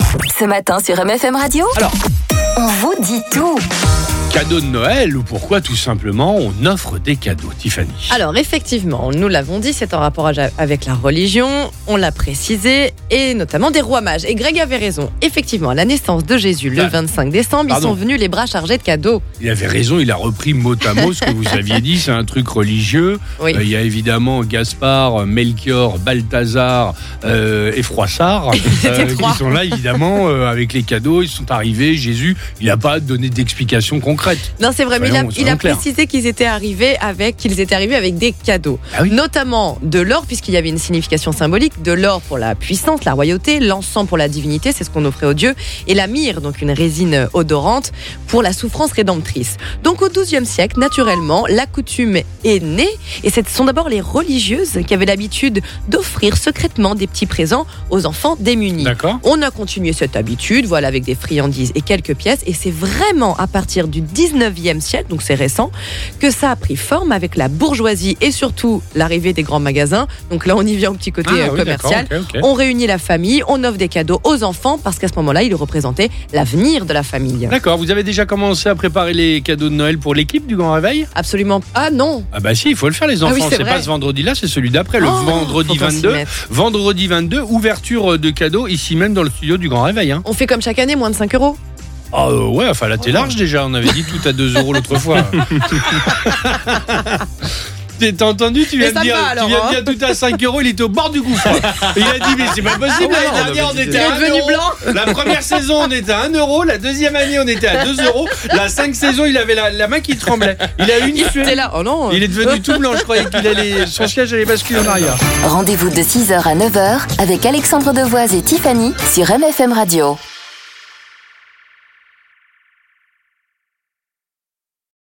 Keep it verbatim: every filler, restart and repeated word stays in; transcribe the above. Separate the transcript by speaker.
Speaker 1: Ce matin sur M F M Radio,
Speaker 2: Alors,
Speaker 1: on vous dit tout.
Speaker 2: cadeau de Noël ou pourquoi tout simplement on offre des cadeaux, Tiffany?
Speaker 3: Alors effectivement, nous l'avons dit, c'est en rapport avec la religion, on l'a précisé, et notamment des rois mages. Et Greg avait raison, effectivement, à la naissance de Jésus, le
Speaker 2: Ah,
Speaker 3: vingt-cinq décembre,
Speaker 2: pardon.
Speaker 3: ils sont venus les bras chargés de cadeaux.
Speaker 2: Il avait raison, il a repris mot à mot ce que vous aviez dit, c'est un truc religieux.
Speaker 3: Oui.
Speaker 2: Euh, il y a évidemment Gaspard, Melchior, Balthazar euh, et Froissart
Speaker 3: C'était trois.
Speaker 2: qui sont là évidemment euh, avec les cadeaux, ils sont arrivés, Jésus, il n'a pas donné d'explication concrète.
Speaker 3: Non, c'est vrai, mais il a,
Speaker 2: Soyons-
Speaker 3: il a
Speaker 2: soyons clairs.
Speaker 3: précisé qu'ils étaient arrivés avec, qu'ils étaient arrivés avec des cadeaux,
Speaker 2: Ah oui.
Speaker 3: notamment de l'or, puisqu'il y avait une signification symbolique, de l'or pour la puissance, la royauté, l'encens pour la divinité, c'est ce qu'on offrait aux dieux, et la myrrhe, donc une résine odorante, pour la souffrance rédemptrice. Donc au douzième siècle, naturellement, la coutume est née, et ce sont d'abord les religieuses qui avaient l'habitude d'offrir secrètement des petits présents aux enfants démunis.
Speaker 2: D'accord.
Speaker 3: On a continué cette habitude, voilà, avec des friandises et quelques pièces, et c'est vraiment à partir du dix-neuvième siècle, donc c'est récent, que ça a pris forme avec la bourgeoisie et surtout l'arrivée des grands magasins. Donc là, on y vient au petit côté
Speaker 2: Ah,
Speaker 3: euh,
Speaker 2: oui,
Speaker 3: commercial.
Speaker 2: d'accord, ok, ok.
Speaker 3: On réunit la famille, on offre des cadeaux aux enfants parce qu'à ce moment-là, ils représentaient l'avenir de la famille.
Speaker 2: D'accord, vous avez déjà commencé à préparer les cadeaux de Noël pour l'équipe du Grand Réveil?
Speaker 3: Absolument. Ah non.
Speaker 2: Ah bah si, il faut le faire les enfants,
Speaker 3: oui, c'est
Speaker 2: c'est
Speaker 3: vrai.
Speaker 2: pas ce vendredi-là, c'est celui d'après, le
Speaker 3: Oh,
Speaker 2: vendredi
Speaker 3: faut qu'on s'y
Speaker 2: vingt-deux.
Speaker 3: mette.
Speaker 2: Vendredi vingt-deux, ouverture de cadeaux ici même dans le studio du Grand Réveil. Hein.
Speaker 3: On fait comme chaque année, moins de cinq euros.
Speaker 2: Ah euh, ouais, enfin là t'es large déjà, on avait dit tout à deux euros l'autre fois. T'as entendu, tu viens,
Speaker 3: Mais ça
Speaker 2: de dire,
Speaker 3: me va, alors,
Speaker 2: tu viens
Speaker 3: hein.
Speaker 2: de dire tout à cinq euros, il était au bord du gouffre. Et il a dit mais c'est pas possible,
Speaker 3: Ah ouais,
Speaker 2: l'année
Speaker 3: non,
Speaker 2: dernière on
Speaker 3: Il
Speaker 2: était
Speaker 3: est
Speaker 2: à un
Speaker 3: devenu
Speaker 2: euro.
Speaker 3: blanc.
Speaker 2: La première saison on était à un euro, la deuxième année on était à deux euros, la cinq saisons il avait la, la main qui tremblait. Il a eu une
Speaker 3: Il
Speaker 2: sueur.
Speaker 3: était là. Oh non.
Speaker 2: Il est devenu tout blanc, je croyais qu'il allait, son siège allait basculer en arrière.
Speaker 1: Rendez-vous de six heures à neuf heures avec Alexandre Devoise et Tiffany sur M F M Radio.